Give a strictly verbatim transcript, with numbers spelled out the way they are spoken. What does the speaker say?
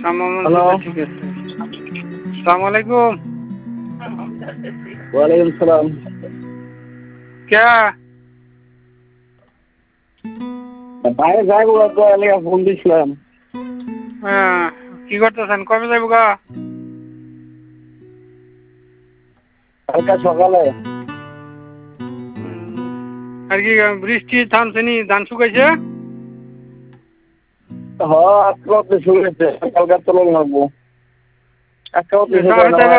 Hello ঠিক আছে। সালাম আলাইকুম। ওয়ালাইকুম সালাম। কে বাইরে যাইবো তো আমি ফোন দিছিলাম। হ্যাঁ, কি করতেছেন? কবে যাইব গা? কালকে সকালে। আর কি বৃষ্টি থামছেনি, ধান শুকাইছে? হ্যাঁ আজকে শুনেছে কালকে তোলন লাগবো। আজকে ধান